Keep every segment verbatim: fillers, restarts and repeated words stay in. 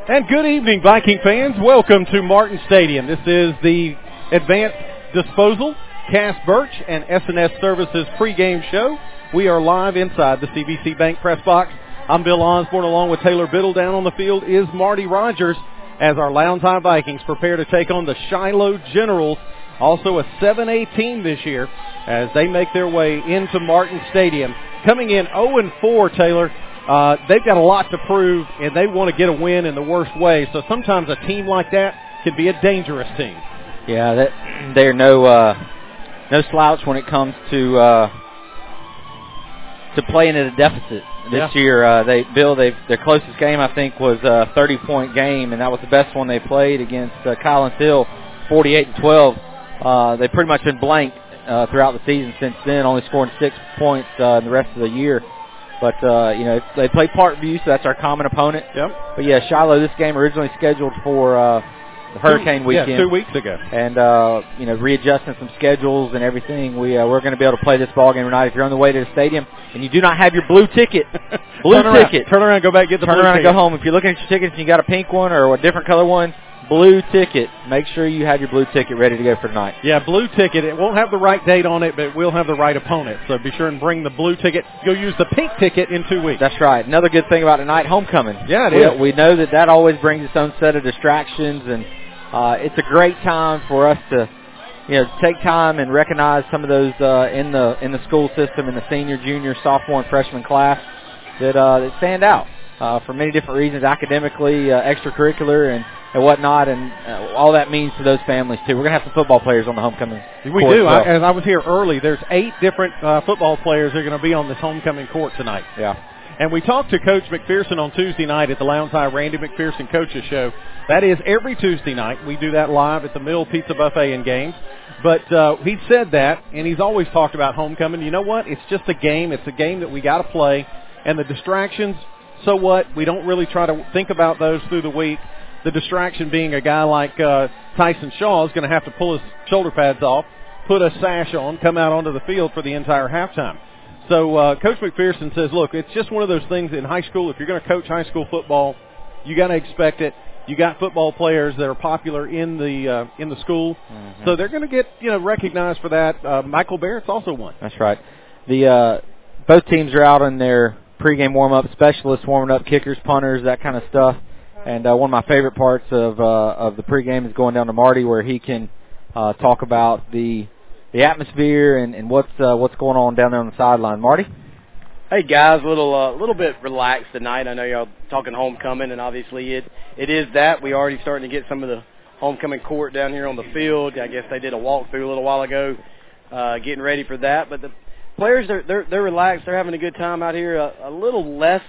And good evening, Viking fans. Welcome to Martin Stadium. This is the Advanced Disposal, Cass Birch, and S and S Services pregame show. We are live inside the C B C Bank press box. I'm Bill Osborne, along with Taylor Biddle. Down on the field is Marty Rogers as our Lowndes High Vikings prepare to take on the Shiloh Generals, also a seven A team this year, as they make their way into Martin Stadium. Coming in oh and four, Taylor. Uh, they've got a lot to prove, and they want to get a win in the worst way. So sometimes a team like that can be a dangerous team. Yeah, that, they're no uh, no slouch when it comes to uh, to playing at a deficit. This yeah. year, uh, they Bill, they their closest game I think was a thirty-point game, and that was the best one they played against uh, Collins Hill, forty-eight to twelve. Uh, they've pretty much been blank uh, throughout the season since then, only scoring six points uh, in the rest of the year. But, uh, you know, they play Parkview, so that's our common opponent. Yep. But, yeah, Shiloh, this game originally scheduled for uh, the Hurricane two, weekend. Yeah, two weeks ago. And, uh, you know, readjusting some schedules and everything, we, uh, we're going to be able to play this ball game tonight. If you're on the way to the stadium and you do not have your blue ticket, blue turn ticket. Around, turn around and go back get the turn blue around ticket. and go home. If you're looking at your tickets and you got a pink one or a different color one, blue ticket. Make sure you have your blue ticket ready to go for tonight. Yeah, blue ticket. It won't have the right date on it, but it will have the right opponent. So be sure and bring the blue ticket. You'll use the pink ticket in two weeks. That's right. Another good thing about tonight, homecoming. Yeah, it we, is. We know that that always brings its own set of distractions, and uh, it's a great time for us to, you know, take time and recognize some of those uh, in the in the school system in the senior, junior, sophomore, and freshman class that uh, that stand out uh, for many different reasons, academically, uh, extracurricular, and. and whatnot, and uh, all that means to those families, too. We're going to have some football players on the homecoming We court do. as well. I, as I was here early, there's eight different uh, football players that are going to be on this homecoming court tonight. Yeah. And we talked to Coach McPherson on Tuesday night at the Lowndes High Randy McPherson Coaches Show. That is every Tuesday night. We do that live at the Mill Pizza Buffet and Games. But uh, he said that, and he's always talked about homecoming. You know what? It's just a game. It's a game that we got to play. And the distractions, so what? We don't really try to think about those through the week. The distraction being a guy like uh, Tyson Shaw is going to have to pull his shoulder pads off, put a sash on, come out onto the field for the entire halftime. So uh, Coach McPherson says, look, it's just one of those things in high school. If you're going to coach high school football, you got to expect it. You got football players that are popular in the uh, in the school, mm-hmm. so they're going to get you know recognized for that. Uh, Michael Barrett's also one. That's right. The uh, both teams are out on their pregame warm-up, specialists warming up, kickers, punters, that kind of stuff. And uh, one of my favorite parts of uh, of the pregame is going down to Marty, where he can uh, talk about the the atmosphere and, and what's uh, what's going on down there on the sideline. Marty? Hey guys, a little uh, little bit relaxed tonight. I know y'all talking homecoming, and obviously it it is that. We already starting to get some of the homecoming court down here on the field. I guess they did a walkthrough a little while ago, uh, getting ready for that. But the players they're they're, they're relaxed. They're having a good time out here. A, a little less.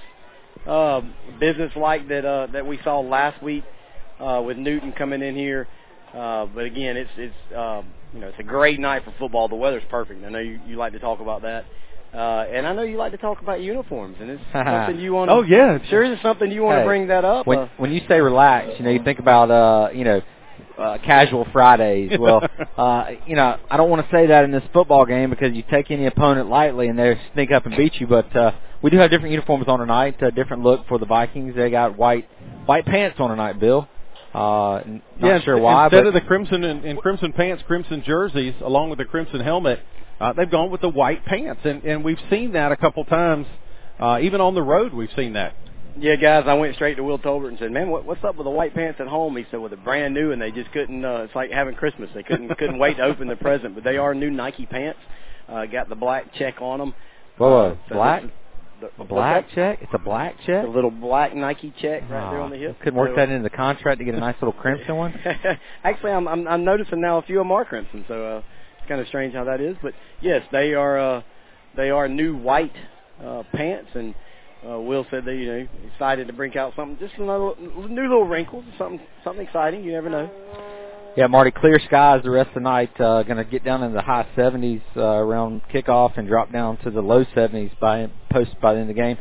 Uh, business like that uh, that we saw last week uh, with Newton coming in here, uh, but again, it's it's um, you know it's a great night for football. The weather's perfect. I know you, you like to talk about that, uh, and I know you like to talk about uniforms. And it's something you want. Oh yeah, sure is something you want to hey, bring that up. When uh, when you say relax, you know you think about uh, you know. Uh, casual Fridays. Well, uh, you know, I don't want to say that in this football game because you take any opponent lightly and they sneak up and beat you. But uh, we do have different uniforms on tonight, a different look for the Vikings. They got white white pants on tonight, Bill. Uh, not yeah, sure why. Instead but of the crimson and, and crimson pants, crimson jerseys, along with the crimson helmet, uh, they've gone with the white pants. And, and we've seen that a couple times. Uh, even on the road, we've seen that. Yeah, guys, I went straight to Will Tolbert and said, man, what, what's up with the white pants at home? He said, well, they're brand new, and they just couldn't, uh, it's like having Christmas. They couldn't couldn't wait to open the present. But they are new Nike pants. Uh, got the black check on them. Whoa, uh, so black? The, a black check? It's a black check? The little black Nike check right oh, there on the hip. Couldn't work so, that into the contract to get a nice little crimson one? Actually, I'm, I'm I'm noticing now a few of them are crimson, so uh, it's kind of strange how that is. But, yes, they are uh, they are new white uh, pants, and Uh, Will said that, you know, excited to bring out something, just another new little wrinkles, something something exciting. You never know. Yeah, Marty, clear skies the rest of the night. Uh, going to get down in the high seventies uh, around kickoff and drop down to the low seventies by post by the end of the game.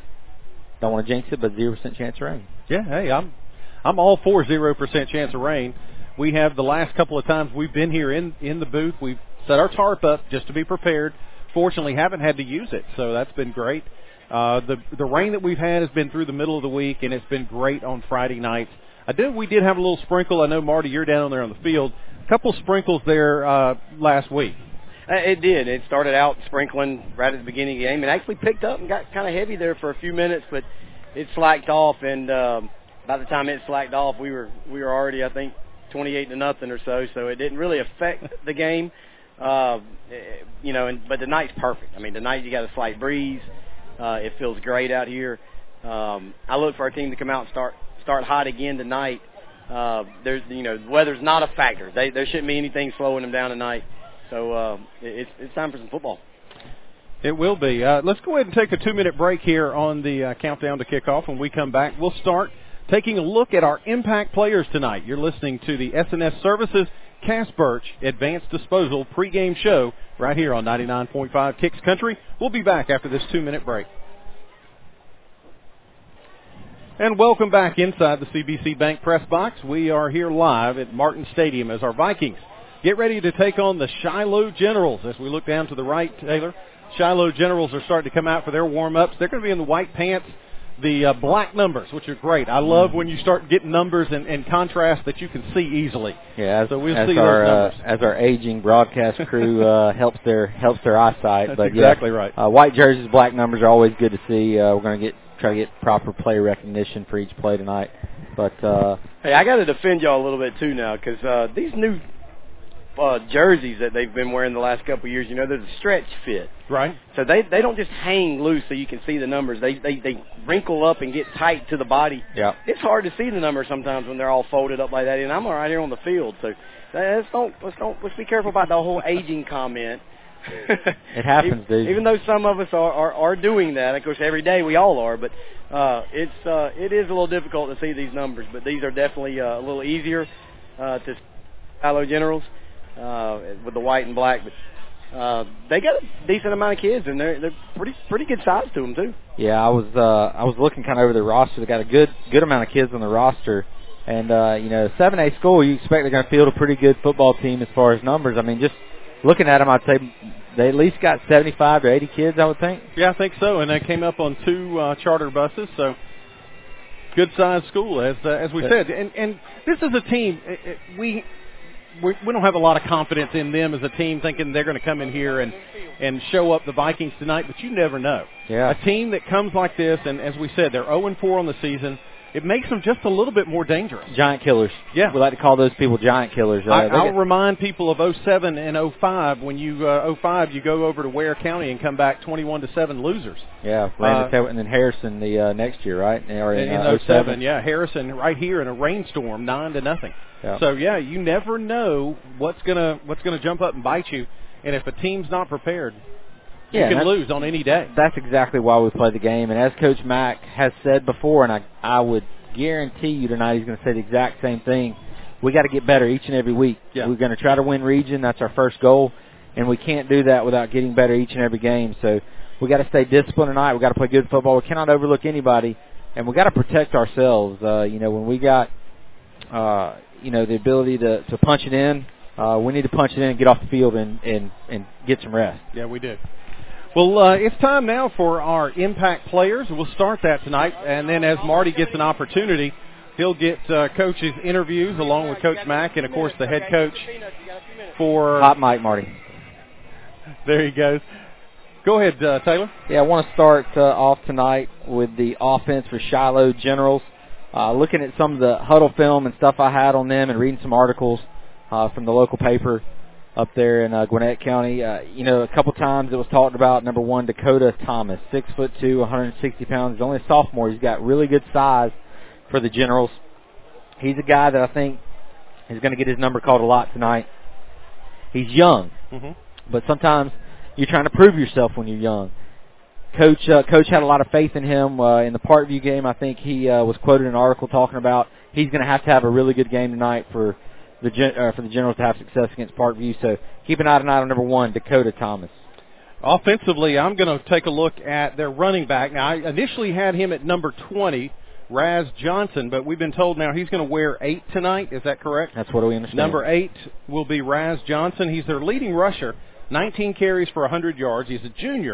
Don't want to jinx it, but zero percent chance of rain. Yeah, hey, I'm I'm all for zero percent chance of rain. We have the last couple of times we've been here in, in the booth, we've set our tarp up just to be prepared. Fortunately, haven't had to use it, so that's been great. Uh, the the rain that we've had has been through the middle of the week, and it's been great on Friday nights. I did we did have a little sprinkle. I know, Marty, you're down there on the field. A couple sprinkles there uh, last week. Uh, It did. It started out sprinkling right at the beginning of the game. It actually picked up and got kind of heavy there for a few minutes, but it slacked off. And um, by the time it slacked off, we were we were already, I think, twenty-eight to nothing or so. So it didn't really affect the game, uh, you know. And but the night's perfect. I mean, tonight you got a slight breeze. Uh, it feels great out here. Um, I look for our team to come out and start start hot again tonight. Uh, there's you know, weather's not a factor. They, there shouldn't be anything slowing them down tonight. So uh, it's it's time for some football. It will be. Uh, let's go ahead and take a two-minute break here on the uh, countdown to kickoff. When we come back, we'll start taking a look at our impact players tonight. You're listening to the S N S Services Cass Birch Advanced Disposal pregame show right here on ninety-nine point five Kicks Country. We'll be back after this two-minute break. And welcome back inside the C B C Bank press box. We are here live at Martin Stadium as our Vikings get ready to take on the Shiloh Generals. As we look down to the right, Taylor, Shiloh Generals are starting to come out for their warm-ups. They're going to be in the white pants, the uh, black numbers, which are great. I love when you start getting numbers and, and contrast that you can see easily. Yeah, as, so we'll as see our those numbers. Uh, as our aging broadcast crew uh, helps their helps their eyesight. That's but exactly yeah, right. Uh, white jerseys, black numbers are always good to see. Uh, we're going to get try to get proper play recognition for each play tonight. But uh, hey, I got to defend y'all a little bit too now because uh, these new uh, jerseys that they've been wearing the last couple of years, you know, they're the stretch fit. Right. So they they don't just hang loose so you can see the numbers. They they they wrinkle up and get tight to the body. Yeah. It's hard to see the numbers sometimes when they're all folded up like that. And I'm right here on the field, so let's don't let's don't let's be careful about the whole aging comment. It happens, even, dude. Even though some of us are, are are doing that, of course, every day we all are. But uh, it's uh, it is a little difficult to see these numbers. But these are definitely uh, a little easier uh, to Shiloh Generals uh, with the white and black. But uh, they got a decent amount of kids, and they're they're pretty pretty good size to them too. Yeah, I was uh, I was looking kind of over the roster. They got a good good amount of kids on the roster, and uh, you know, seven A school, you expect they're going to field a pretty good football team as far as numbers. I mean, just looking at them, I'd say they at least got seventy-five to eighty kids, I would think. Yeah, I think so. And they came up on two uh, charter buses, so good-sized school, as uh, as we said. And and this is a team, it, it, we, we we don't have a lot of confidence in them as a team, thinking they're going to come in here and, and show up the Vikings tonight, but you never know. Yeah. A team that comes like this, and as we said, they're oh and four on the season, it makes them just a little bit more dangerous. Giant killers. Yeah. We like to call those people giant killers. Uh, I, I'll get, remind people of oh seven and oh five. When you uh, oh five, you go over to Ware County and come back twenty-one to seven losers. Yeah, Landis uh, and then Harrison the uh, next year, right? Or in, in uh, oh seven, yeah. Harrison right here in a rainstorm, nine to nothing. Yeah. So yeah, you never know what's gonna what's gonna jump up and bite you, and if a team's not prepared, yeah, you can lose on any day. That's exactly why we play the game. And as Coach Mack has said before, and I I would guarantee you tonight he's going to say the exact same thing. We got to get better each and every week. Yeah. We're going to try to win region. That's our first goal, and we can't do that without getting better each and every game. So we got to stay disciplined tonight. We got to play good football. We cannot overlook anybody, and we got to protect ourselves. Uh, you know, when we got uh, you know the ability to to punch it in, uh, we need to punch it in and get off the field and and and get some rest. Yeah, we do. Well, uh, it's time now for our impact players. We'll start that tonight, and then as Marty gets an opportunity, he'll get uh, coaches' interviews along with Coach Mack and, of course, the head coach for... Hot mic, Marty. There he goes. Go ahead, uh, Taylor. Yeah, I want to start uh, off tonight with the offense for Shiloh Generals. Uh, looking at some of the huddle film and stuff I had on them and reading some articles uh, from the local paper up there in uh, Gwinnett County. Uh, you know, a couple times it was talked about, number one, Dakota Thomas, six foot two, one hundred sixty pounds. He's only a sophomore. He's got really good size for the Generals. He's a guy that I think is going to get his number called a lot tonight. He's young, mm-hmm. but sometimes you're trying to prove yourself when you're young. Coach uh, Coach had a lot of faith in him. Uh, in the Parkview game, I think he uh, was quoted in an article talking about he's going to have to have a really good game tonight for the uh, for the Generals to have success against Parkview. So keep an eye tonight on number one, Dakota Thomas. Offensively, I'm going to take a look at their running back. Now, I initially had him at number twenty, Raz Johnson, but we've been told now he's going to wear eight tonight. Is that correct? That's what we understand. Number eight will be Raz Johnson. He's their leading rusher, nineteen carries for one hundred yards. He's a junior,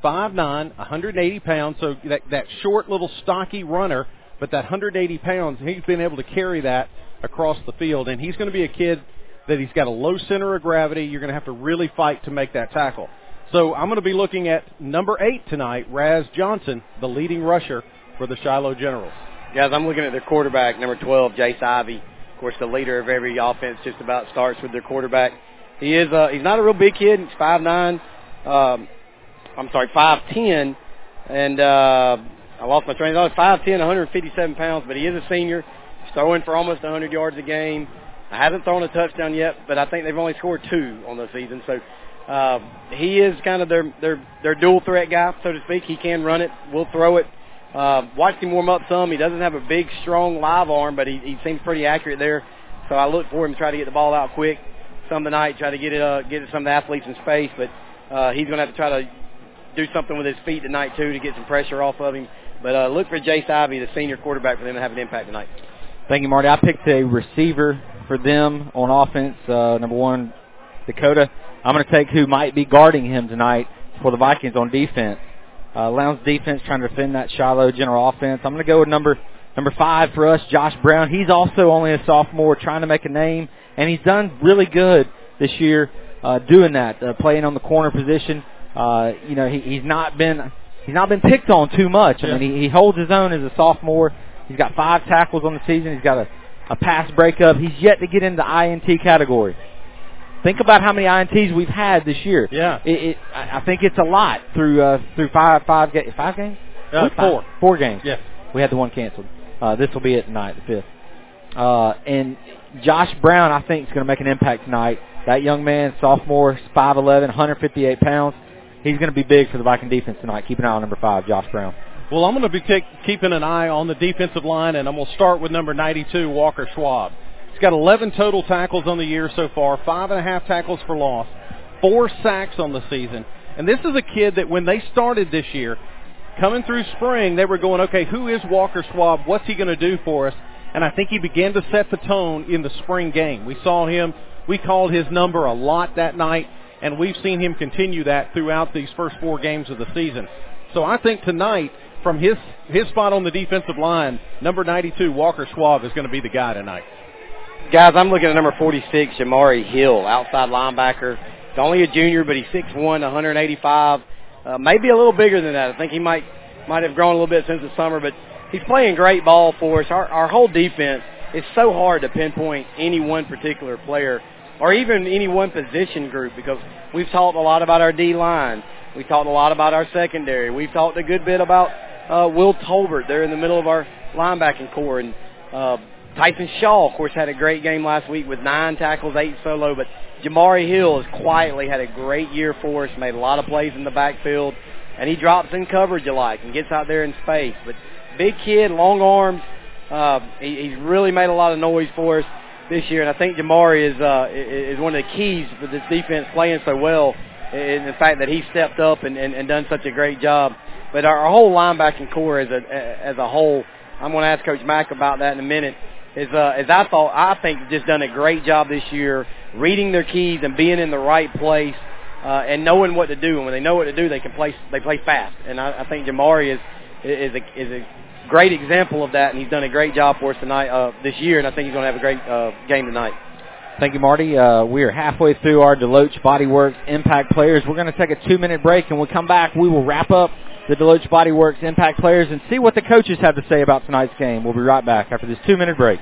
five nine, one hundred eighty pounds, so that, that short little stocky runner, but that one hundred eighty pounds, he's been able to carry that across the field. And he's going to be a kid that he's got a low center of gravity. You're going to have to really fight to make that tackle. So I'm going to be looking at number eight tonight, Raz Johnson, the leading rusher for the Shiloh Generals. Guys, I'm looking at their quarterback, number twelve, Jace Ivy. Of course, the leader of every offense just about starts with their quarterback. He is uh, he's not a real big kid. He's five nine. Um, I'm sorry, five ten. And uh, I lost my train of thought. five ten, one hundred fifty-seven pounds, but he is a senior. He's throwing for almost one hundred yards a game. I haven't thrown a touchdown yet, but I think they've only scored two on the season. So uh, he is kind of their, their, their dual threat guy, so to speak. He can run it. We'll throw it. Uh, watched him warm up some. He doesn't have a big, strong live arm, but he, he seems pretty accurate there. So I look for him to try to get the ball out quick some tonight, try to get it uh, get it some of the athletes in space. But uh, he's going to have to try to do something with his feet tonight, too, to get some pressure off of him. But uh, look for Jace Ivy, the senior quarterback, for them to have an impact tonight. Thank you, Marty. I picked a receiver for them on offense, uh, number one, Dakota. I'm going to take who might be guarding him tonight for the Vikings on defense. Uh, Lowndes defense trying to defend that Shiloh General offense. I'm going to go with number number five for us, Josh Brown. He's also only a sophomore trying to make a name, and he's done really good this year uh, doing that, uh, playing on the corner position. Uh, you know, he, he's not been he's not been picked on too much. I yeah. mean, he, he holds his own as a sophomore. He's got five tackles on the season. He's got a, a pass breakup. He's yet to get into the I N T category. Think about how many I N Ts we've had this year. Yeah, it, it, I think it's a lot through uh, through five five ga- five games. Uh, four five, four games. Yes, we had the one canceled. Uh, this will be it tonight, the fifth. Uh, and Josh Brown, I think, is going to make an impact tonight. That young man, sophomore, five eleven, one hundred fifty-eight pounds. He's going to be big for the Viking defense tonight. Keep an eye on number five, Josh Brown. Well, I'm going to be take, keeping an eye on the defensive line, and I'm going to start with number ninety-two, Walker Schwab. He's got eleven total tackles on the year so far, five and a half tackles for loss, four sacks on the season. And this is a kid that when they started this year, coming through spring, they were going, okay, who is Walker Schwab? What's he going to do for us? And I think he began to set the tone in the spring game. We saw him, we called his number a lot that night, and we've seen him continue that throughout these first four games of the season. So I think tonight, from his, his spot on the defensive line, number ninety-two, Walker Schwab, is going to be the guy tonight. Guys, I'm looking at number forty-six, Jamari Hill, outside linebacker. He's only a junior, but he's six one, one hundred eighty-five. Uh, maybe a little bigger than that. I think he might might have grown a little bit since the summer, but he's playing great ball for us. Our, our whole defense, it's so hard to pinpoint any one particular player or even any one position group because we've talked a lot about our D-line. We've talked a lot about our secondary. We've talked a good bit about uh, Will Tolbert. They're in the middle of our linebacking core. And uh, Tyson Shaw, of course, had a great game last week with nine tackles, eight solo. But Jamari Hill has quietly had a great year for us, made a lot of plays in the backfield. And he drops in coverage a lot and gets out there in space. But big kid, long arms. Uh, he, he's really made a lot of noise for us this year. And I think Jamari is, uh, is one of the keys for this defense playing so well in the fact that he stepped up and, and, and done such a great job. But our, our whole linebacking core as a as a whole, I'm going to ask Coach Mack about that in a minute, is uh, as I thought, I think just done a great job this year reading their keys and being in the right place uh, and knowing what to do. And when they know what to do, they can play they play fast. And I, I think Jamari is is a, is a great example of that, and he's done a great job for us tonight uh, this year, and I think he's going to have a great uh, game tonight. Thank you, Marty. Uh, we are halfway through our Deloach Body Works Impact Players. We're going to take a two-minute break, and when we come back, we will wrap up the Deloach Body Works Impact Players and see what the coaches have to say about tonight's game. We'll be right back after this two-minute break.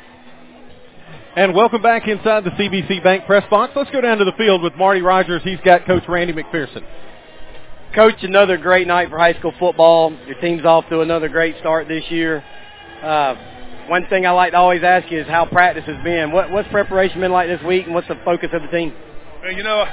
And welcome back inside the C B C Bank press box. Let's go down to the field with Marty Rogers. He's got Coach Randy McPherson. Coach, another great night for high school football. Your team's off to another great start this year. Uh, one thing I like to always ask you is how practice has been. What, what's preparation been like this week, and what's the focus of the team? Well, you know,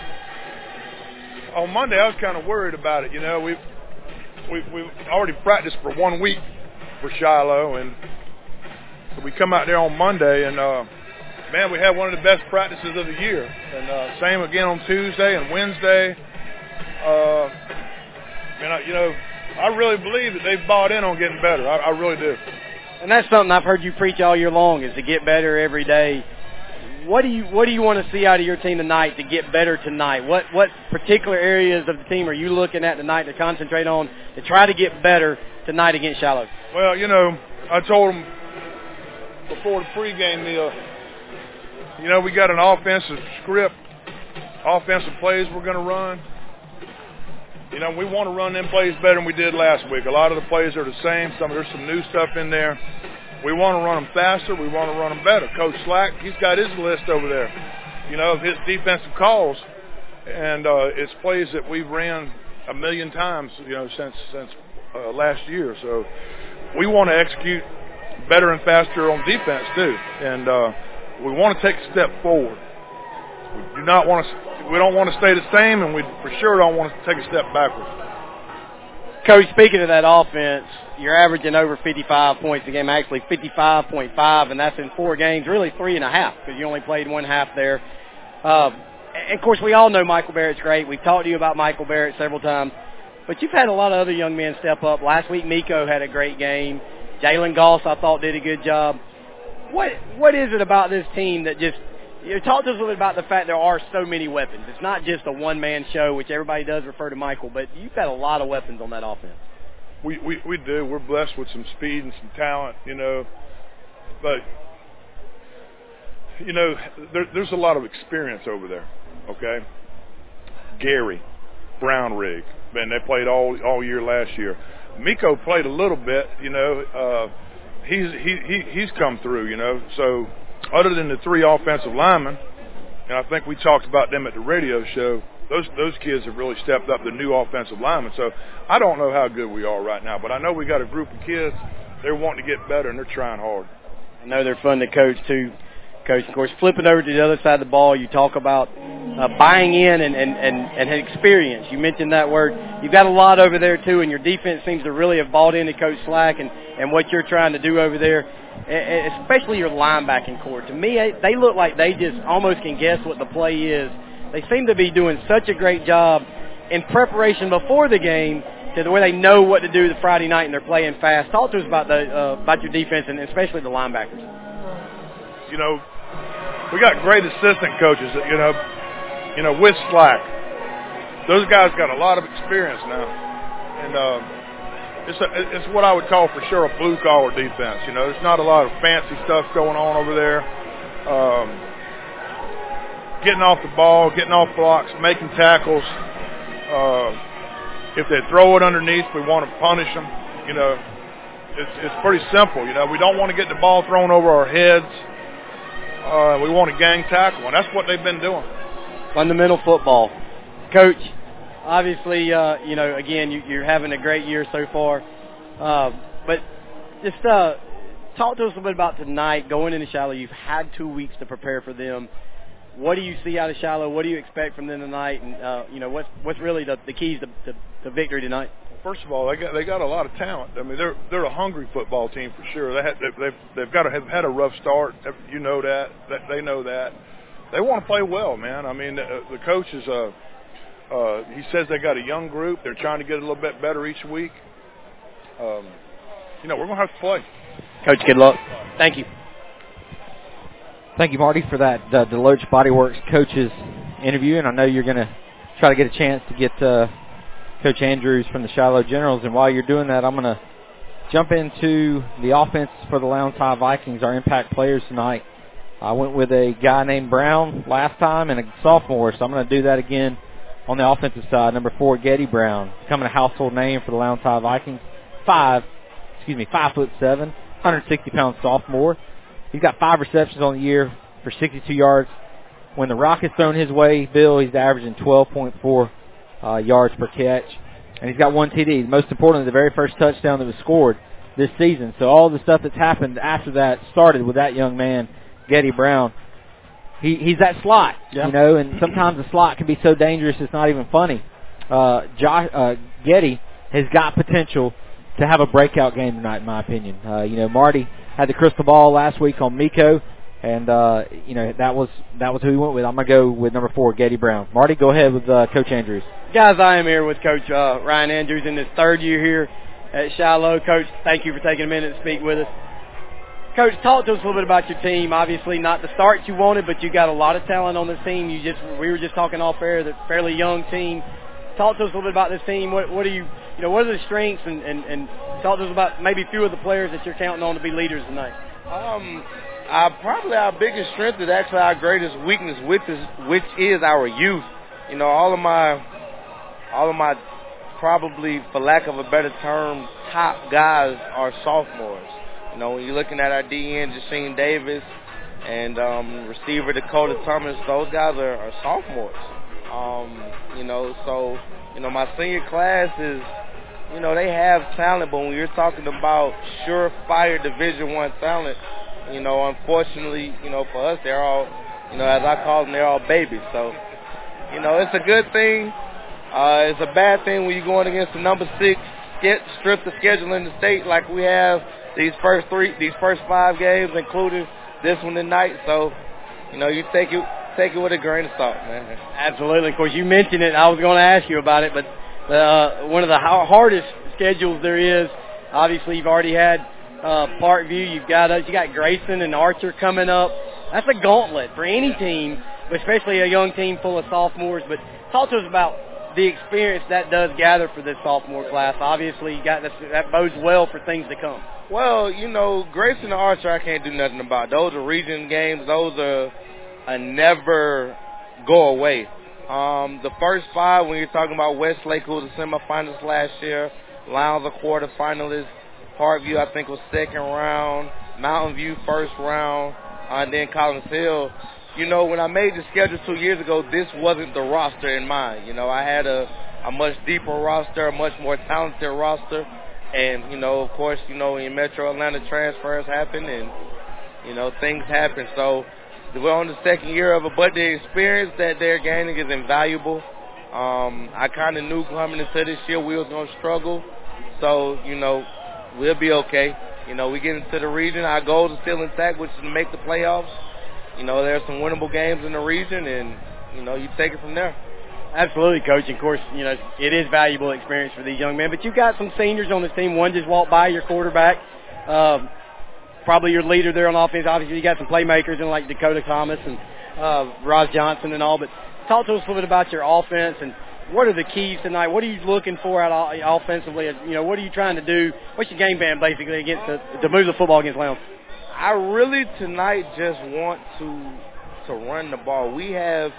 on Monday I was kind of worried about it. You know, we've we we already practiced for one week for Shiloh, and so we come out there on Monday, and uh, man, we had one of the best practices of the year. And uh, same again on Tuesday and Wednesday. Uh, and I, you know, I really believe that they've bought in on getting better. I, I really do. And that's something I've heard you preach all year long, is to get better every day. what do you what do you want to see out of your team tonight to get better tonight? What what particular areas of the team are you looking at tonight to concentrate on to try to get better tonight against Shiloh? Well, you know, I told them before the pregame meal, you know, we got an offensive script, offensive plays we're going to run. You know, we want to run them plays better than we did last week. A lot of the plays are the same. Some there's some new stuff in there. We want to run them faster. We want to run them better. Coach Slack, he's got his list over there, you know, of his defensive calls, and uh, it's plays that we've ran a million times, you know, since since uh, last year. So we want to execute better and faster on defense too, and uh, we want to take a step forward. We do not want to. We don't want to stay the same, and we for sure don't want to take a step backwards. Coach, speaking of that offense, you're averaging over fifty-five points a game, actually fifty-five point five, and that's in four games, really three and a half, because you only played one half there. Uh, and, of course, we all know Michael Barrett's great. We've talked to you about Michael Barrett several times, but you've had a lot of other young men step up. Last week, Miko had a great game. Jalen Goss, I thought, did a good job. What What is it about this team that just You know, talk to us a little bit about the fact there are so many weapons. It's not just a one-man show, which everybody does refer to Michael, but you've got a lot of weapons on that offense. We, we, we do. We're blessed with some speed and some talent, you know. But, you know, there, there's a lot of experience over there, okay? Gary, Brownrigg, man, they played all all year last year. Miko played a little bit, you know. Uh, he's he, he he's come through, you know, so – other than the three offensive linemen, and I think we talked about them at the radio show, those those kids have really stepped up, the new offensive linemen. So I don't know how good we are right now, but I know we got a group of kids. They're wanting to get better, and they're trying hard. I know they're fun to coach, too. Coach, of course, flipping over to the other side of the ball, you talk about uh, buying in and, and, and, and experience. You mentioned that word. You've got a lot over there, too, and your defense seems to really have bought into Coach Slack and, and what you're trying to do over there, especially your linebacking core. To me, they look like they just almost can guess what the play is. They seem to be doing such a great job in preparation before the game to the way they know what to do the Friday night and they're playing fast. Talk to us about the uh, about your defense and especially the linebackers. You know, we got great assistant coaches, you know, you know, with Slack. Those guys got a lot of experience now. And uh, it's a, it's what I would call for sure a blue-collar defense. You know, there's not a lot of fancy stuff going on over there. Um, getting off the ball, getting off blocks, making tackles. Uh, if they throw it underneath, we want to punish them. You know, it's, it's pretty simple. You know, we don't want to get the ball thrown over our heads. Uh, we want to gang tackle, and that's what they've been doing. Fundamental football. Coach, obviously, uh, you know, again, you, you're having a great year so far. Uh, but just uh, talk to us a little bit about tonight, going into Shiloh. You've had two weeks to prepare for them. What do you see out of Shiloh? What do you expect from them tonight? And, uh, you know, what's, what's really the, the keys to, to, to victory tonight? First of all, they got they got a lot of talent. I mean, they're they're a hungry football team for sure. They had, they've they've got to have had a rough start. You know that. They know that. They want to play well, man. I mean, the, the coach is uh, uh, he says they got a young group. They're trying to get a little bit better each week. Um, you know, we're gonna have to play. Coach, good luck. Thank you. Thank you, Marty, for that uh, Deloach Body Works coaches interview, and I know you're going to try to get a chance to get uh, Coach Andrews from the Shiloh Generals, and while you're doing that, I'm going to jump into the offense for the Lowndes High Vikings, our impact players tonight. I went with a guy named Brown last time and a sophomore, so I'm going to do that again on the offensive side. Number four, Getty Brown, becoming a household name for the Lowndes High Vikings. Five, excuse me, five foot seven, one hundred sixty pound sophomore. He's got five receptions on the year for sixty-two yards. When the rock is thrown his way, Bill, he's averaging twelve point four uh, yards per catch. And he's got one T D. Most importantly, the very first touchdown that was scored this season. So all the stuff that's happened after that started with that young man, Getty Brown. He, he's that slot, yeah. you know, and sometimes the slot can be so dangerous it's not even funny. Uh, Josh, uh, Getty has got potential to have a breakout game tonight, in my opinion. Uh, you know, Marty had the crystal ball last week on Miko, and, uh, you know, that was that was who he went with. I'm going to go with number four, Getty Brown. Marty, go ahead with uh, Coach Andrews. Guys, I am here with Coach uh, Ryan Andrews in his third year here at Shiloh. Coach, thank you for taking a minute to speak with us. Coach, talk to us a little bit about your team. Obviously, not the start you wanted, but you got a lot of talent on this team. You just we were just talking off air, the fairly young team. Talk to us a little bit about this team. What, what are you, you know, what are the strengths, and, and, and talk to us about maybe a few of the players that you're counting on to be leaders tonight. Um, our, probably our biggest strength is actually our greatest weakness, which is which is our youth. You know, all of my, all of my, probably for lack of a better term, top guys are sophomores. You know, when you're looking at our D N, Jasheen Davis, and um, receiver Dakota Thomas, those guys are, are sophomores. Um, you know, so, you know, my senior class is, you know, they have talent, but when you're talking about surefire Division One talent, you know, unfortunately, you know, for us, they're all, you know, as I call them, they're all babies. So, you know, it's a good thing. Uh, it's a bad thing when you're going against the number six strip of schedule in the state like we have these first three, these first five games, including this one tonight. So, you know, you take it. Take it with a grain of salt, man. Absolutely. Of course, you mentioned it. I was going to ask you about it, but uh, one of the hardest schedules there is. Obviously, you've already had uh, Parkview. You've got us. You got Grayson and Archer coming up. That's a gauntlet for any team, but especially a young team full of sophomores. But talk to us about the experience that does gather for this sophomore class. Obviously, you got this, that bodes well for things to come. Well, you know, Grayson and Archer, I can't do nothing about. Those are region games. Those are a never go away. Um, the first five, when you're talking about Westlake, who was the semifinalists last year, Lowndes a quarterfinalist, Parkview I think was second round, Mountain View first round, uh, and then Collins Hill. You know, when I made the schedule two years ago, this wasn't the roster in mind. You know, I had a, a much deeper roster, a much more talented roster, and, you know, of course, you know, in Metro Atlanta transfers happen and, you know, things happen. So we're on the second year of it, but the experience that they're gaining is invaluable. Um, I kind of knew coming into this year we was going to struggle. So, you know, we'll be okay. You know, we get into the region. Our goals are still intact, which is to make the playoffs. You know, there are some winnable games in the region, and, you know, you take it from there. Absolutely, Coach. Of course, you know, it is valuable experience for these young men. But you've got some seniors on this team. One just walked by, your quarterback. Um, probably your leader there on offense. Obviously, you got some playmakers in like Dakota Thomas and uh, Ross Johnson and all. But talk to us a little bit about your offense and what are the keys tonight? What are you looking for out offensively? You know, what are you trying to do? What's your game plan basically against the, to move the football against Lowndes? I really tonight just want to to run the ball. We have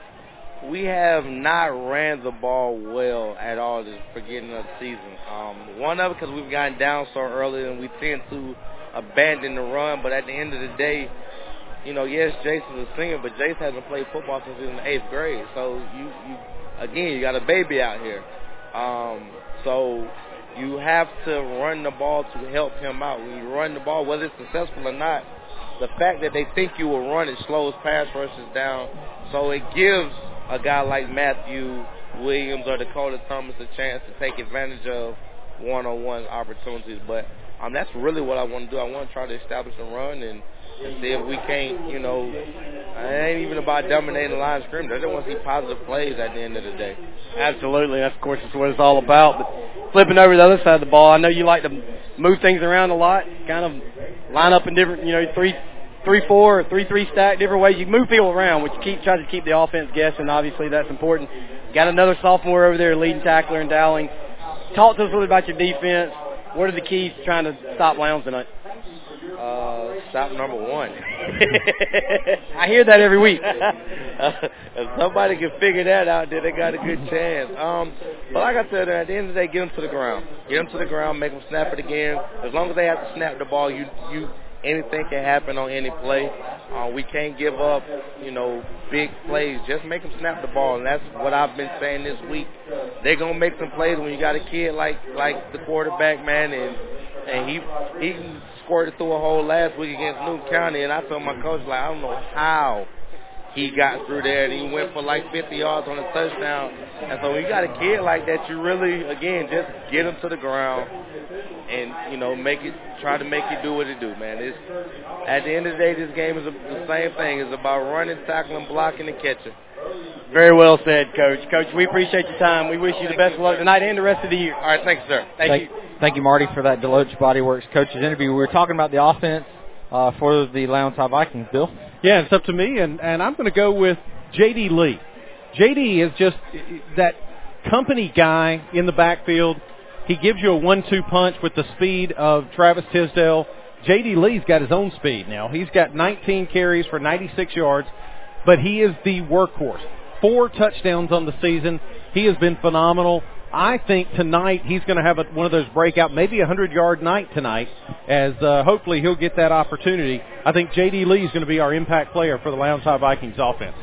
we have not ran the ball well at all this beginning of the season. Um, one of it because we've gotten down so early and we tend to abandon the run. But at the end of the day, you know, yes, Jason's a senior, but Jason hasn't played football since he was in the eighth grade. So you, you again, you got a baby out here. Um, so you have to run the ball to help him out. When you run the ball, whether it's successful or not, the fact that they think you will run it slows pass rushes down. So it gives a guy like Matthew Williams or Dakota Thomas a chance to take advantage of one-on-one opportunities. But um, that's really what I want to do. I want to try to establish a run and, and see if we can't, you know, it ain't even about dominating the line of scrimmage. I just want to see positive plays at the end of the day. Absolutely. That's, of course, that's what it's all about. But flipping over to the other side of the ball, I know you like to move things around a lot, kind of line up in different, you know, three, three, four, or three, three stack, different ways. You move people around, which keep tries to keep the offense guessing. Obviously, that's important. Got another sophomore over there, leading tackler in Dowling. Talk to us a little about your defense. What are the keys to trying to stop Lowndes tonight? Uh, stop number one. I hear that every week. uh, if somebody can figure that out, then they got a good chance. Um, but like I said, at the end of the day, get them to the ground. Get them to the ground, make them snap it again. As long as they have to snap the ball, you you anything can happen on any play. Uh, we can't give up, you know, big plays. Just make them snap the ball, and that's what I've been saying this week. They're gonna make some plays when you got a kid like like the quarterback, man, and and he he squirted through a hole last week against Newton County, and I told my coach, like, I don't know how he got through there, and he went for like fifty yards on a touchdown. And so when you got a kid like that, you really, again, just get him to the ground and, you know, make it, try to make it do what it do, man. It's, at the end of the day, this game is a, the same thing. It's about running, tackling, blocking, and catching. Very well said, Coach. Coach, we appreciate your time. We wish you the best of luck tonight and the rest of the year. All right, thanks, sir. Thank, thank you. Thank you, Marty, for that Deloach Body Works coach's interview. We were talking about the offense uh, for the Lowndes High Vikings, Bill. Yeah, it's up to me, and, and I'm going to go with J D. Lee. J D is just that company guy in the backfield. He gives you a one two punch with the speed of Travis Tisdale. J D. Lee's got his own speed now. He's got nineteen carries for ninety-six yards, but he is the workhorse. Four touchdowns on the season. He has been phenomenal. I think tonight he's going to have a, one of those breakout, maybe a hundred-yard night tonight, as uh, hopefully he'll get that opportunity. I think J D. Lee is going to be our impact player for the Lowndes High Vikings offense.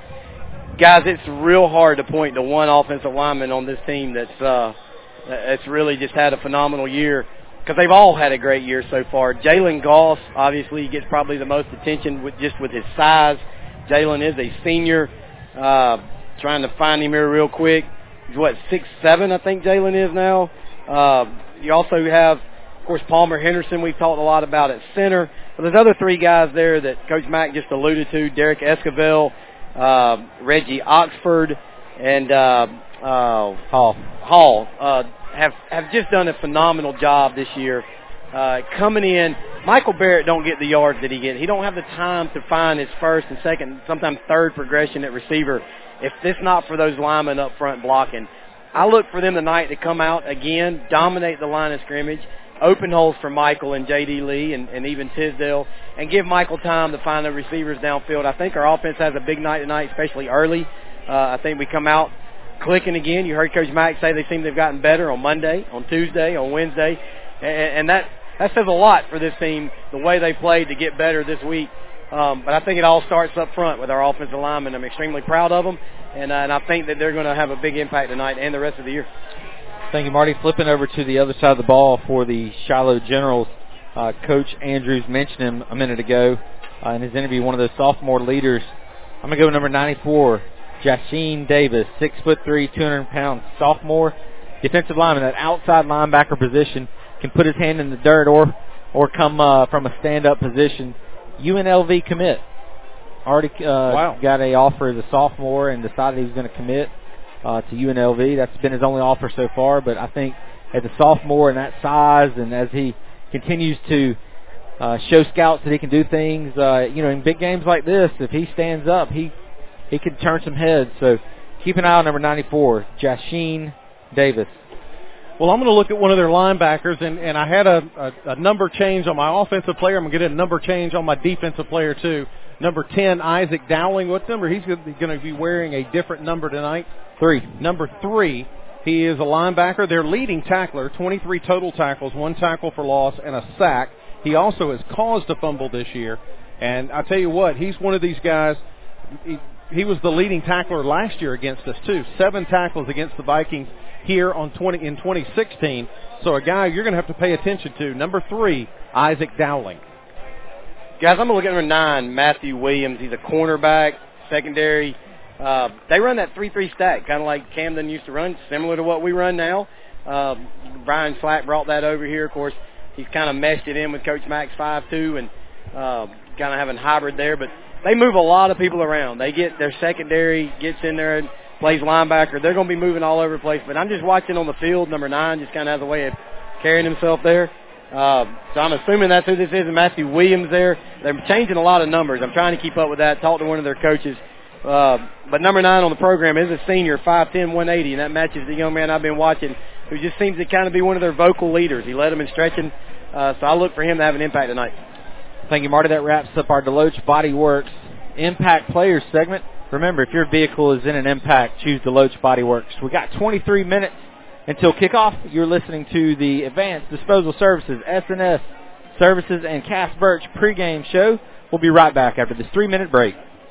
Guys, it's real hard to point to one offensive lineman on this team that's uh, that's really just had a phenomenal year, because they've all had a great year so far. Jalen Goss obviously gets probably the most attention with just with his size. Jalen is a senior. Uh, trying to find him here real quick. He's, what, six seven, I think Jalen is now. Uh, you also have, of course, Palmer Henderson we've talked a lot about at center. But there's other three guys there that Coach Mack just alluded to, Derek Esquivel, uh, Reggie Oxford, and uh, uh, Hall. Hall uh, have, have just done a phenomenal job this year. Uh, coming in, Michael Barrett don't get the yards that he gets. He don't have the time to find his first and second, sometimes third progression at receiver if it's not for those linemen up front blocking. I look for them tonight to come out again, dominate the line of scrimmage, open holes for Michael and J D. Lee and, and even Tisdale, and give Michael time to find the receivers downfield. I think our offense has a big night tonight, especially early. Uh, I think we come out clicking again. You heard Coach Mack say they seem to have gotten better on Monday, on Tuesday, on Wednesday, and, and that that says a lot for this team, the way they played to get better this week. Um, but I think it all starts up front with our offensive linemen. I'm extremely proud of them, and, uh, and I think that they're going to have a big impact tonight and the rest of the year. Thank you, Marty. Flipping over to the other side of the ball for the Shiloh Generals, uh, Coach Andrews mentioned him a minute ago uh, in his interview, one of those sophomore leaders. I'm going to go with number ninety-four, Jasheen Davis, six foot three, two hundred pounds, sophomore defensive lineman, that outside linebacker position, can put his hand in the dirt or or come uh, from a stand-up position. U N L V commit. Already uh, wow. got a offer as a sophomore and decided he was going to commit uh, to U N L V. That's been his only offer so far, but I think as a sophomore and that size, and as he continues to uh, show scouts that he can do things, uh, you know, in big games like this, if he stands up, he he can turn some heads. So keep an eye on number ninety-four, Jasheen Davis. Well, I'm going to look at one of their linebackers, and, and I had a, a, a number change on my offensive player. I'm going to get a number change on my defensive player, too. Number ten, Isaac Dowling. What number? He's going to be wearing a different number tonight. Three. Number three. He is a linebacker. Their leading tackler, twenty-three total tackles, one tackle for loss, and a sack. He also has caused a fumble this year. And I tell you what, he's one of these guys. He, he was the leading tackler last year against us, too. Seven tackles against the Vikings here on twenty in twenty sixteen. So a guy you're going to have to pay attention to. Number three, Isaac Dowling. Guys, I'm going to look at number nine, Matthew Williams. He's a cornerback, secondary. Uh, they run that three three stack, kind of like Camden used to run, similar to what we run now. Uh, Brian Slack brought that over here. Of course, he's kind of meshed it in with Coach Mack's five two and uh, kind of having hybrid there. But they move a lot of people around. They get their secondary, gets in there and plays linebacker. They're going to be moving all over the place. But I'm just watching on the field, number nine just kind of has a way of carrying himself there. Uh, so I'm assuming that's who this is, and Matthew Williams there. They're changing a lot of numbers. I'm trying to keep up with that, talk to one of their coaches. Uh, but number nine on the program is a senior, five ten, one eighty, and that matches the young man I've been watching who just seems to kind of be one of their vocal leaders. He led them in stretching, uh, so I look for him to have an impact tonight. Thank you, Marty. That wraps up our Deloach Body Works Impact Players segment. Remember, if your vehicle is in an impact, choose Deloach Body Works. We got twenty-three minutes until kickoff. You're listening to the Advanced Disposal Services, S and S Services, and Cass Birch pregame show. We'll be right back after this three-minute break.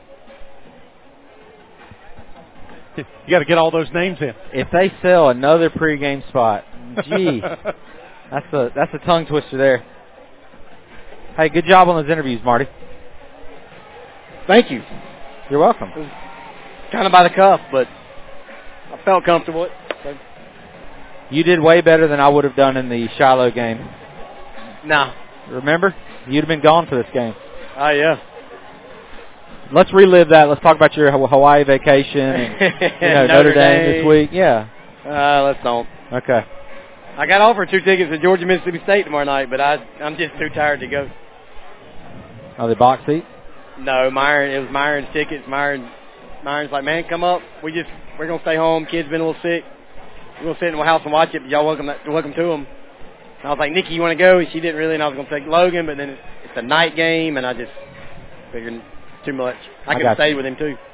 You got to get all those names in. If they sell another pregame spot, gee, that's a that's a tongue twister there. Hey, good job on those interviews, Marty. Thank you. You're welcome. It was kind of by the cuff, but I felt comfortable with it. So. You did way better than I would have done in the Shiloh game. Nah. Remember? You'd have been gone for this game. Oh, yeah. Let's relive that. Let's talk about your Hawaii vacation and you know, Notre, Notre Dame. Dame this week. Yeah. Uh, let's don't. Okay. I got offered two tickets to Georgia Mississippi State tomorrow night, but I, I'm just too tired to go. Are they box seats? No, Myron. It was Myron's tickets. Myron, Myron's like, man, come up. We just we're gonna stay home. Kid's been a little sick. We're gonna sit in the house and watch it. But y'all welcome welcome to them. And I was like, Nikki, you want to go? And she didn't really. And I was gonna take Logan, but then it's, it's a night game, and I just figured too much. I, I could have stayed you. with him too.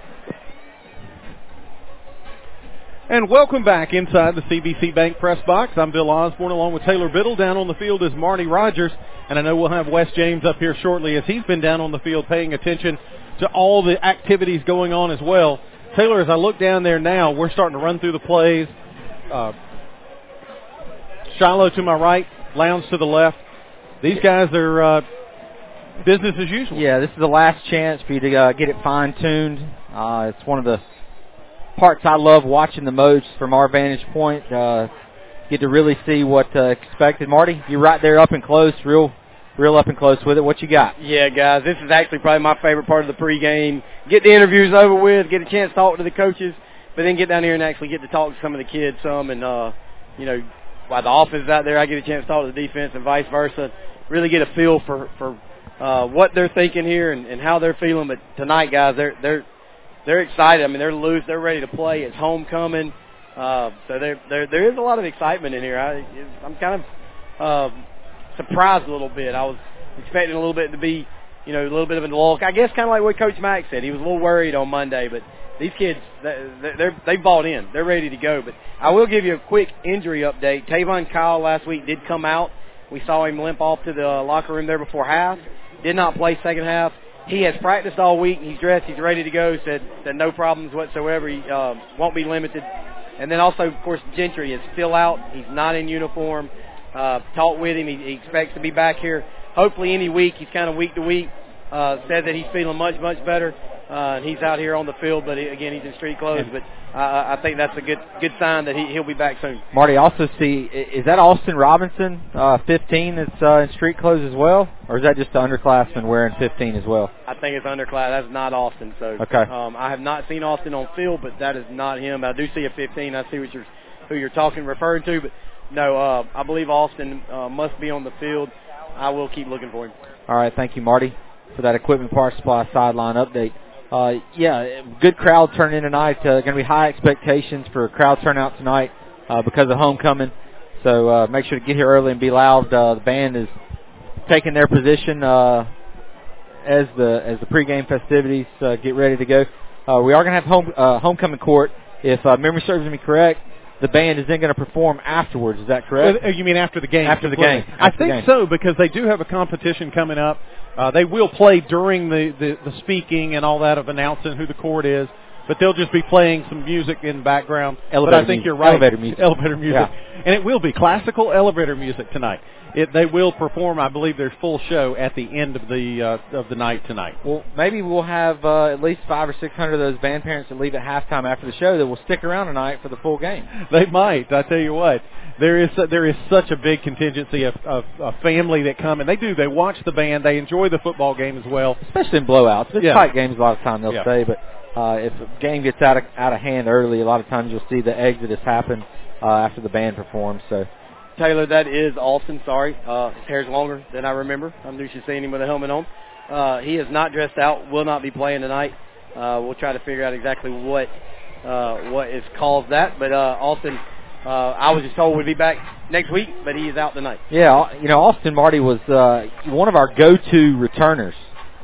And welcome back inside the C B C Bank press box. I'm Bill Osborne along with Taylor Biddle. Down on the field is Marty Rogers. And I know we'll have Wes James up here shortly as he's been down on the field paying attention to all the activities going on as well. Taylor, as I look down there now, we're starting to run through the plays. Uh, Shiloh to my right, Lowndes to the left. These guys are uh, business as usual. Yeah, this is the last chance for you to uh, get it fine-tuned. Uh, it's one of the parts I love watching the most from our vantage point. Uh, get to really see what uh, expected. Marty, you're right there up and close, real real up and close with it. What you got? Yeah, guys, this is actually probably my favorite part of the pregame. Get the interviews over with, get a chance to talk to the coaches, but then get down here and actually get to talk to some of the kids some. And, uh, you know, while the offense is out there, I get a chance to talk to the defense and vice versa. Really get a feel for, for uh, what they're thinking here and, and how they're feeling. But tonight, guys, they're they're they're excited. I mean, they're loose. They're ready to play. It's homecoming. Uh, so there, there, there is a lot of excitement in here. I, I'm kind of uh, surprised a little bit. I was expecting a little bit to be, you know, a little bit of a lull. I guess kind of like what Coach Mack said. He was a little worried on Monday, but these kids, they're, they're, they've bought in. They're ready to go. But I will give you a quick injury update. Tavon Kyle last week did come out. We saw him limp off to the locker room there before half. Did not play second half. He has practiced all week. He's dressed. He's ready to go. Said, said no problems whatsoever. He uh, won't be limited. And then also, of course, Gentry is still out. He's not in uniform. Uh, talked with him. He, he expects to be back here hopefully any week. He's kind of week to week. Uh, said that he's feeling much, much better. Uh, and he's out here on the field, but he, again, he's in street clothes. But uh, I think that's a good good sign that he, he'll be back soon. Marty, also see, is that Austin Robinson, uh, fifteen, that's uh, in street clothes as well? Or is that just the underclassman wearing fifteen as well? I think it's underclass. That's not Austin. So okay. um, I have not seen Austin on field, but that is not him. I do see a fifteen. I see what you're, who you're talking, referring to. But, no, uh, I believe Austin uh, must be on the field. I will keep looking for him. All right, thank you, Marty, for that Equipment Parts Supply sideline update. Uh, yeah, good crowd turning in tonight. Uh, going to be high expectations for a crowd turnout tonight uh, because of homecoming. So uh, make sure to get here early and be loud. Uh, the band is taking their position uh, as the as the pregame festivities uh, get ready to go. Uh, we are going to have home uh, homecoming court. If uh, memory serves me correct, the band is then going to perform afterwards. Is that correct? Uh, you mean after the game? After the game. I After think the game. so, because they do have a competition coming up. Uh, they will play during the, the, the speaking and all that of announcing who the court is, but they'll just be playing some music in the background. Elevator but I think music. you're right. Elevator music. Elevator music. Yeah. And it will be classical elevator music tonight. It, they will perform, I believe, their full show at the end of the uh, of the night tonight. Well, maybe we'll have uh, at least five or six hundred of those band parents that leave at halftime after the show that will stick around tonight for the full game. They might. I tell you what, there is there is such a big contingency of, of, of family that come, and they do. They watch the band. They enjoy the football game as well, especially in blowouts. It's yeah. tight games a lot of time, they'll yeah. say, but uh, if the game gets out of out of hand early, a lot of times you'll see the exodus happen uh, after the band performs. So. Taylor, that is Austin. Sorry. Uh, his hair's longer than I remember. I'm used to seeing him with a helmet on. Uh, he is not dressed out, will not be playing tonight. Uh, we'll try to figure out exactly what uh, what has caused that. But uh, Austin, uh, I was just told would be back next week, but he is out tonight. Yeah, you know, Austin Marty was uh, one of our go-to returners.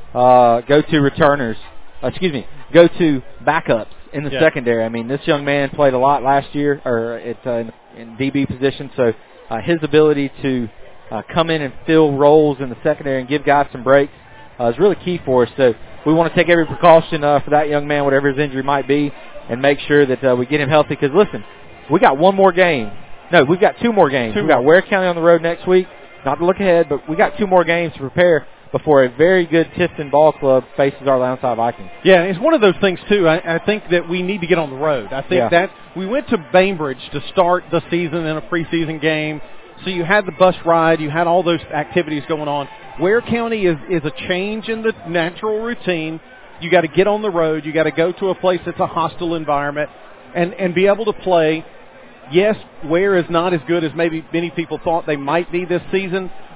Uh, go-to returners. Uh, excuse me, go-to backups in the yeah. secondary. I mean, this young man played a lot last year, or at, uh, in, in D B position, so Uh, his ability to uh, come in and fill roles in the secondary and give guys some breaks uh, is really key for us. So we want to take every precaution uh, for that young man, whatever his injury might be, and make sure that uh, we get him healthy. Because, listen, we got one more game. No, we've got two more games. Two We've got more. Ware County on the road next week. Not to look ahead, but we got two more games to prepare before a very good Tifton ball club faces our Lowndes High Vikings. Yeah, it's one of those things, too. I, I think that we need to get on the road. I think yeah. that we went to Bainbridge to start the season in a preseason game. So you had the bus ride. You had all those activities going on. Ware County is, is a change in the natural routine. You got to get on the road. You got to go to a place that's a hostile environment and, and be able to play. Yes, Ware is not as good as maybe many people thought they might be this season,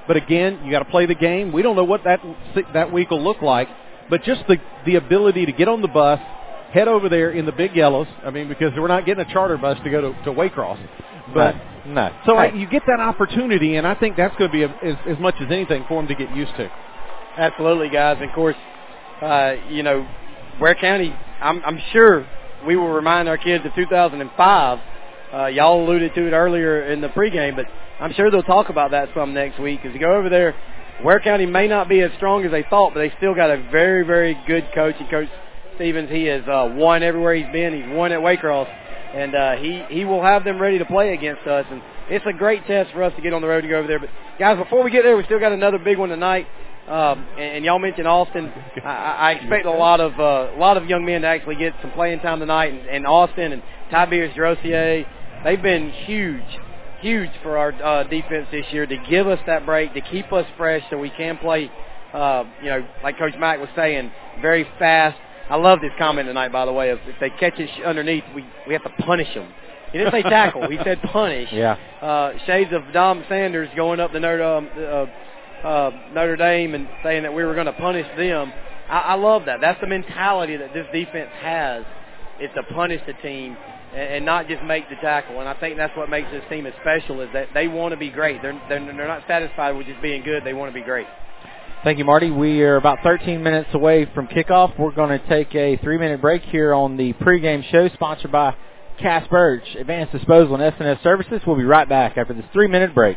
But again, you got to play the game. We don't know what that that week will look like, but just the the ability to get on the bus, head over there in the big yellows. I mean, because we're not getting a charter bus to go to, to Waycross. But no. no. So hey. I, you get that opportunity, and I think that's going to be a, as, as much as anything for them to get used to. Absolutely, guys. And of course, uh, you know, Ware County, I'm, I'm sure we will remind our kids of two thousand five. Uh, y'all alluded to it earlier in the pregame, but I'm sure they'll talk about that some next week. As you go over there, Ware County may not be as strong as they thought, but they still got a very, very good coach. And Coach Stevens, he has uh, won everywhere he's been. He's won at Waycross, and uh, he, he will have them ready to play against us. And it's a great test for us to get on the road and go over there. But, guys, before we get there, we still got another big one tonight. Um, and, and y'all mentioned Austin. I, I expect a lot of uh, a lot of young men to actually get some playing time tonight. And, and Austin and Tiberius Drossier, they've been huge, huge for our uh, defense this year to give us that break, to keep us fresh so we can play, uh, you know, like Coach Mack was saying, very fast. I love this comment tonight, by the way, of if they catch it underneath, we, we have to punish them. He didn't say tackle. He said punish. Yeah. Uh, shades of Dom Sanders going up the Notre, um, uh, uh, Notre Dame and saying that we were going to punish them. I, I love that. That's the mentality that this defense has. It's to punish the team and not just make the tackle. And I think that's what makes this team as special, is that they want to be great. They're, they're, they're not satisfied with just being good. They want to be great. Thank you, Marty. We are about thirteen minutes away from kickoff. We're going to take a three-minute break here on the pregame show, sponsored by Cass Burge, Advanced Disposal and S and S Services. We'll be right back after this three-minute break.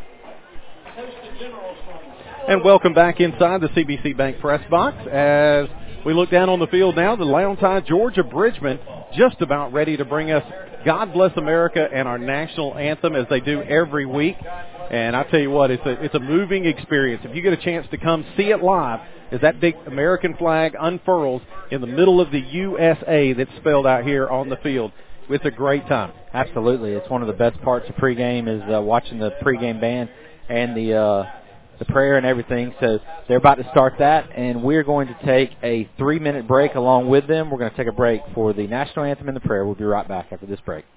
And welcome back inside the C B C Bank press box as we look down on the field now. The Lowndes Georgia Bridgman just about ready to bring us God Bless America and our national anthem, as they do every week. And I tell you what, it's a it's a moving experience. If you get a chance to come see it live, as that big American flag unfurls in the middle of the U S A that's spelled out here on the field, it's a great time. Absolutely. It's one of the best parts of pregame is uh, watching the pregame band and the uh, the prayer and everything. So they're about to start that, and we're going to take a three-minute break along with them. We're going to take a break for the national anthem and the prayer. We'll be right back after this break.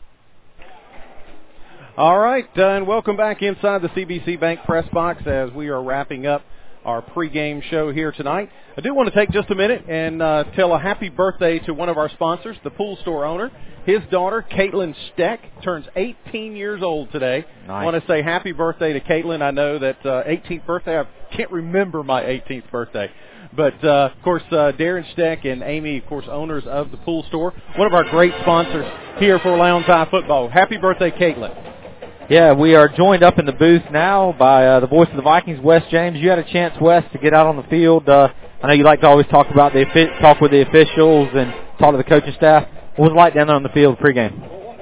All right, uh, and welcome back inside the C B C Bank press box as we are wrapping up our pregame show here tonight. I do want to take just a minute and uh, tell a happy birthday to one of our sponsors, the pool store owner. His daughter, Caitlin Steck, turns eighteen years old today. Nice. I want to say happy birthday to Caitlin. I know that uh, eighteenth birthday, I can't remember my eighteenth birthday. But, uh, of course, uh, Darren Steck and Amy, of course, owners of the pool store, one of our great sponsors here for Lowndes High football. Happy birthday, Caitlin. Yeah, we are joined up in the booth now by uh, the voice of the Vikings, Wes James. You had a chance, Wes, to get out on the field. Uh, I know you like to always talk about the talk with the officials and talk to the coaching staff. What was it like down there on the field pregame?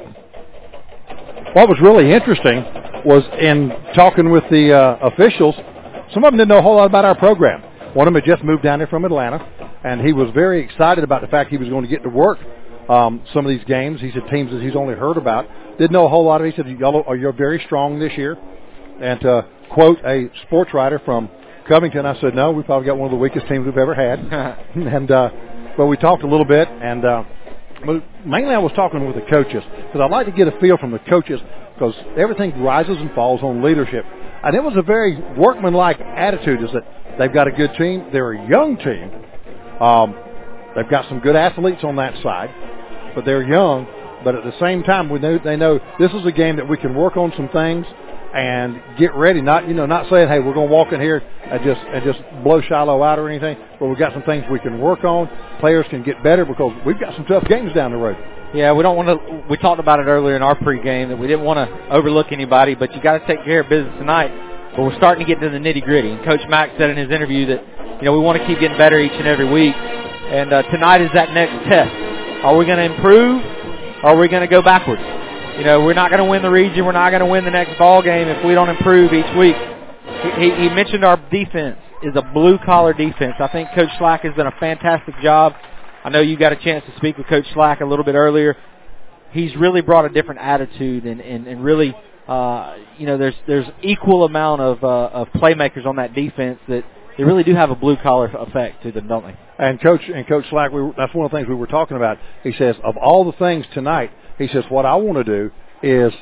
What was really interesting was in talking with the uh, officials, some of them didn't know a whole lot about our program. One of them had just moved down there from Atlanta, and he was very excited about the fact he was going to get to work um, some of these games. He said teams that he's only heard about. Didn't know a whole lot of it. He said, y'all are you're very strong this year. And to quote a sports writer from Covington, I said, no, we probably got one of the weakest teams we've ever had. and uh, But we talked a little bit, and uh, mainly I was talking with the coaches, because I'd like to get a feel from the coaches, because everything rises and falls on leadership. And it was a very workmanlike attitude, is that they've got a good team. They're a young team. Um, they've got some good athletes on that side, but they're young. But at the same time, we know, they know this is a game that we can work on some things and get ready. Not you know, not saying, hey, we're going to walk in here and just and just blow Shiloh out or anything. But we've got some things we can work on. Players can get better because we've got some tough games down the road. Yeah, we don't want to. We talked about it earlier in our pregame that we didn't want to overlook anybody, but you got to take care of business tonight. But we're starting to get to the nitty gritty. And Coach Mack said in his interview that you know we want to keep getting better each and every week. And uh, tonight is that next test. Are we going to improve? Or are we going to go backwards? You know, we're not going to win the region. We're not going to win the next ball game if we don't improve each week. He, he, he mentioned our defense is a blue-collar defense. I think Coach Slack has done a fantastic job. I know you got a chance to speak with Coach Slack a little bit earlier. He's really brought a different attitude, and, and, and really, uh, you know, there's there's equal amount of uh, of playmakers on that defense that they really do have a blue-collar effect to them, don't they? And Coach and Coach Slack, we were, that's one of the things we were talking about. He says, of all the things tonight, he says, what I want to do is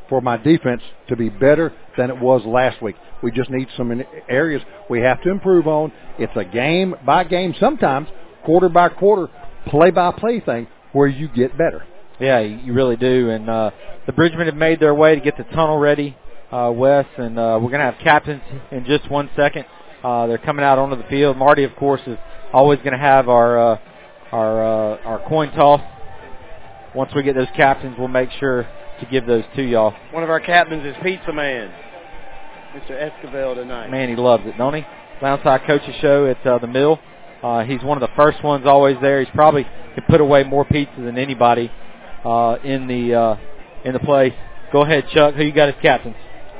for my defense to be better than it was last week. We just need some areas we have to improve on. It's a game by game, sometimes quarter by quarter, play by play thing where you get better. Yeah, you really do. And uh, the Bridgmen have made their way to get the tunnel ready, uh, Wes, and uh, we're going to have captains in just one second. Uh, they're coming out onto the field. Marty, of course, is always going to have our uh, our uh, our coin toss. Once we get those captains, we'll make sure to give those to y'all. One of our captains is Pizza Man, Mister Esquivel tonight. Man, he loves it, don't he? Loungeside Coaches Show at uh, the Mill. Uh, he's one of the first ones always there. He's probably can put away more pizza than anybody uh, in the uh, in the place. Go ahead, Chuck. Who you got as captains?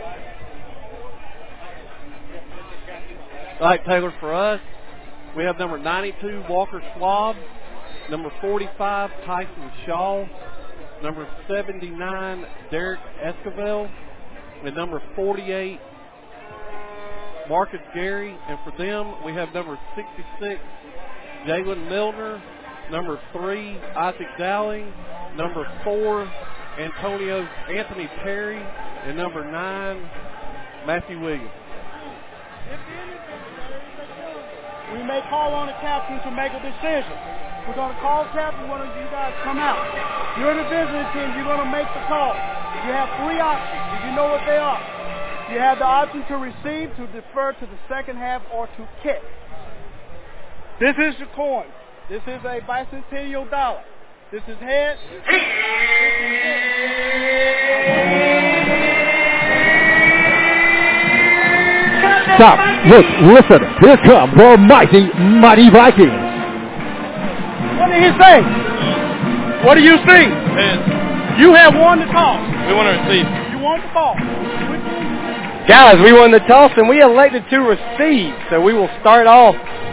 All right, Taylor, for us, we have number ninety-two, Walker Schwab, number forty-five, Tyson Shaw, number seventy-nine, Derek Esquivel, and number forty-eight, Marcus Gary. And for them, we have number sixty-six, Jalen Milner, number three, Isaac Dowling, number four, Antonio Anthony Perry, and number nine, Matthew Williams. We may call on the captain to make a decision. We're going to call captain, one of you guys come out. You're the visiting team. You're going to make the call. You have three options. Do you know what they are? You have the option to receive, to defer to the second half, or to kick. This is your coin. This is a bicentennial dollar. This is heads. This is Stop, look, listen, here come the mighty, mighty Vikings. What did he say? What do you think? And You have won the toss. we want to receive. You won the ball. Guys, we won the toss and we elected to receive. So we will start off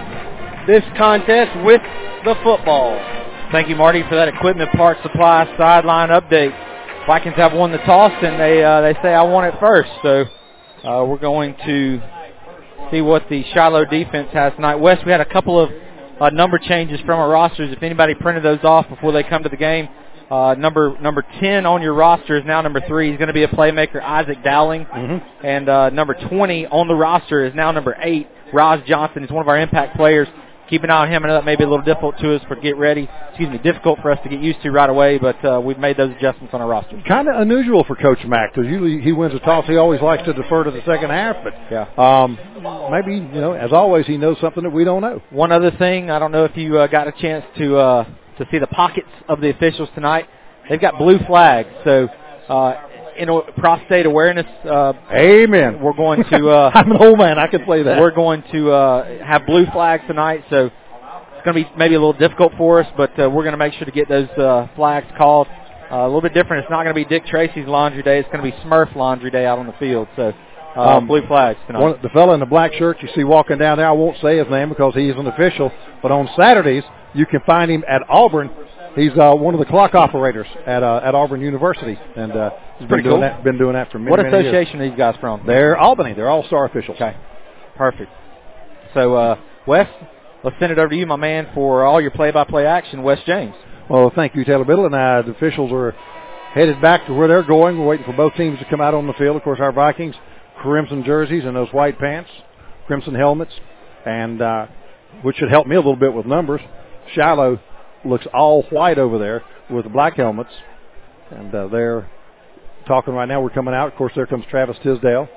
this contest with the football. Thank you, Marty, for that equipment parts supply sideline update. Vikings have won the toss, and they uh, they say I want it first. So uh, we're going to see what the Shiloh defense has tonight. Wes, we had a couple of uh, number changes from our rosters. If anybody printed those off before they come to the game, uh, number number ten on your roster is now number three. He's going to be a playmaker, Isaac Dowling. Mm-hmm. And uh, number twenty on the roster is now number eight, Roz Johnson. He's one of our impact players. Keep an eye on him. I know that may be a little difficult to us for get ready. Excuse me, difficult for us to get used to right away, but uh, we've made those adjustments on our roster. Kind of unusual for Coach Mack because usually he wins a toss. He always likes to defer to the second half, but yeah. um, maybe, you know, as always, he knows something that we don't know. One other thing, I don't know if you uh, got a chance to uh, to see the pockets of the officials tonight. They've got blue flags, so uh, in a prostate awareness. Uh, Amen. We're going to. Uh, I'm an old man. I can play that. We're going to uh, have blue flags tonight, so it's going to be maybe a little difficult for us, but uh, we're going to make sure to get those uh, flags called. Uh, a little bit different. It's not going to be Dick Tracy's laundry day. It's going to be Smurf laundry day out on the field. So uh, um, blue flags tonight. One, the fella in the black shirt you see walking down there, I won't say his name because he's an official, but on Saturdays you can find him at Auburn. He's uh, one of the clock operators at uh, at Auburn University, and uh, he's been Pretty doing cool. that. Been doing that for many, What many years. association are these guys from? They're Albany. They're all-star officials. Okay, perfect. So, uh, Wes, let's send it over to you, my man, for all your play-by-play action. Wes James. Well, thank you, Taylor Biddle. And uh, the officials are headed back to where they're going. We're waiting for both teams to come out on the field. Of course, our Vikings, crimson jerseys and those white pants, crimson helmets, and uh, which should help me a little bit with numbers. Shiloh looks all white over there with the black helmets, and uh, they're talking right now. We're coming out. Of course, there comes Travis Tisdale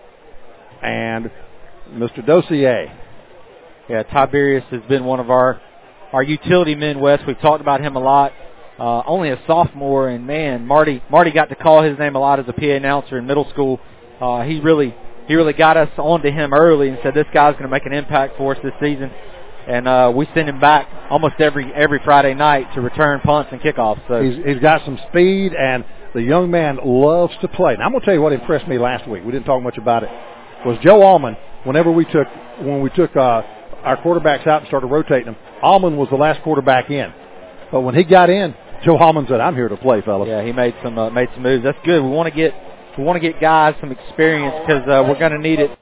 and Mister Dossier. Yeah, Tiberius has been one of our our utility men, Wes. We've talked about him a lot. Uh, only a sophomore, and man, Marty Marty got to call his name a lot as a P A announcer in middle school. Uh, he really he really got us onto him early and said this guy's going to make an impact for us this season. And uh, we send him back almost every every Friday night to return punts and kickoffs. So he's, he's got some speed, and the young man loves to play. Now, I'm going to tell you what impressed me last week. We didn't talk much about it. Was Joe Allman? Whenever we took when we took uh, our quarterbacks out and started rotating them, Allman was the last quarterback in. But when he got in, Joe Allman said, "I'm here to play, fellas." Yeah, he made some uh, made some moves. That's good. We want to get we want to get guys some experience because uh, we're going to need it.